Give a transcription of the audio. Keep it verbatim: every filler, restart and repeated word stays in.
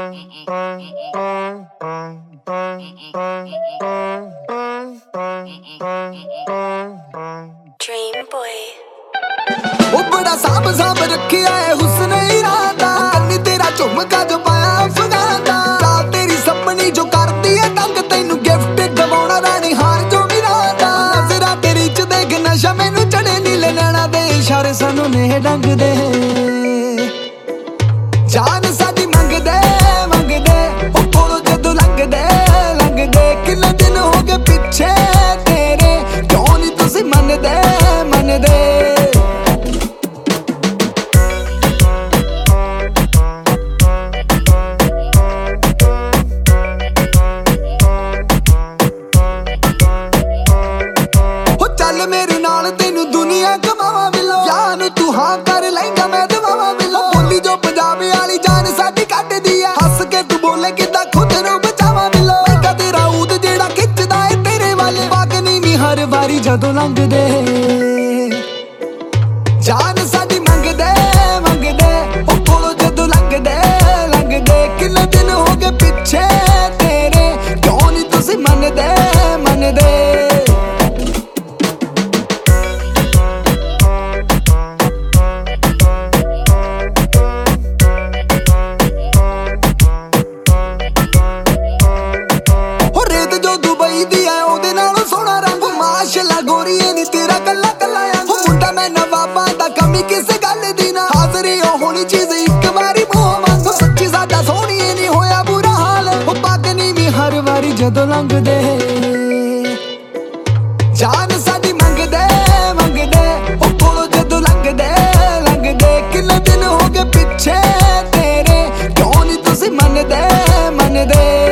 Dream boy ਉਹ ਬੜਾ ਸਾਂਭ ਸਾਂਭ ਰੱਖਿਆ ਏ ਹੁਸਨ ਇਰਾਦਾ ਕੰਨੀ ਤੇਰਾ ਝੁਮਕਾ ਜੋ ਪਾਇਆ ਅਫਗਾਨ ਦਾ ਰਾਤ ਤੇਰੀ ਸਪਨੀ ਜੋ ਕਰਦੀ ਏ ਤੰਗ ਤੈਨੂੰ ਗਿਫਟ ਦਵਾਉਣਾ ਰਾਣੀ ਹਾਰ ਜੋ ਮਿਰਾਦਾ ਨਜ਼ਰਾਂ ਤੇਰੀ ਚ ਦੇਖ ਨਸ਼ਾ ਮੈਨੂੰ ਚੜੇ ਨੀਲੇ ਨੈਣਾ ਦੇ ਇਸ਼ਾਰੇ ਸਾਨੂੰ ਨੇ ਡੰਗਦੇ ਜਾਨ ਸਾਡੀ ਮੰਗਦੇ ਮੰਗਦੇ ਉਹ ਕੋਲੋਂ ਜਦੋਂ ਲੰਘਦੇ ਲੰਘਦੇ ਕਿੰਨੇ ਦਿਨ ਹੋ ਗਏ ਪਿੱਛੇ ਤੇਰੇ ਕਿਉਂ ਨੀ ਤੁਸੀਂ ਮੰਨਦੇ ਮੰਨਦੇ ਚੱਲ ਮੇਰੇ ਨਾਲ ਤੈਨੂੰ ਦੁਨੀਆ ਕਮਾਵਾਂ ਬਿਲੋ ਯਾਰ ਨੂੰ ਤੂੰ ਹਾਂ ਕਰ ਲੈਂਗਾ ਮੈਂ ਦਵਾਵਾਂ ਬਿਲੋ ਬੋਲੀ ਜੋ ਪੰਜਾਬ ਵਾਲੀ ਜਾਨ ਸਾਡੀ ਕੱਢਦੀ ਆ ਹੱਸ ਕੇ ਤੂੰ ਬੋਲੇ ਕਿੱਦਾਂ ਖੁਦ ਨੂੰ ਬਚਾਵਾਂ ਬਿਲੋ ਮੈਂ ਤੇਰਾ ਊਦ ਜਿਹੜਾ ਖਿੱਚਦਾ ਏ ਤੇਰੇ ਵਾਲੇ ਬਾਗਨੀ ਵੀ ਹਰ ਵਾਰੀ ਜਦੋਂ ਲੰਘਦੇ ਜਾਨ ਸਾਡੀ ਮੰਗਦੇ ਮੰਗਦੇ ਉਹ ਕੋਲੋਂ ਜਦੋਂ ਲੰਘਦੇ ਲੰਘਦੇ ਕਿੰਨੇ ਦਿਨ ਹੋ ਗਏ ਪਿੱਛੇ ਤੇਰੇ ਕਿਉਂ ਨੀ ਤੁਸੀਂ ਮੰਨਦੇ ਮੰਨਦੇ ਮਾਸ਼ਾਅੱਲਾ ਗੋਰੀਏ ਨੀ ਤੇਰਾ ਕੱਲਾ ਕੱਲਾ ਆ ਮੁੰਡਾ ਮੈਂ ਨਵਾਬਾਂ ਦਾ ਕਮੀ ਕਿਸੇ ਗੱਲ ਦੀ ਨਾ ਹਾਜ਼ਰੀ ਉਹ ਹੋਣੀ ਚੀਜ਼ ਇੱਕ ਵਾਰੀ ਮੂੰਹ ਮੰਗੋ ਸੱਚੀ ਸਾਡਾ ਸੋਹਣੀਏ ਨੀ ਹੋਇਆ ਬੁਰਾ ਹਾਲ ਉਹ ਪਾਗਨੀ ਵੀ ਹਰ ਵਾਰੀ ਜਦੋਂ ਲੰਘਦੇ ਜਾਨ ਸਾਡੀ ਮੰਗਦੇ ਮੰਗਦੇ ਉਹ ਕੋਲੋਂ ਜਦੋਂ ਲੰਘਦੇ ਲੰਘਦੇ ਕਿੰਨੇ ਦਿਨ ਹੋ ਗਏ ਪਿੱਛੇ ਤੇਰੇ ਕਿਉਂ ਨੀ ਤੁਸੀਂ ਮੰਨਦੇ ਮੰਨਦੇ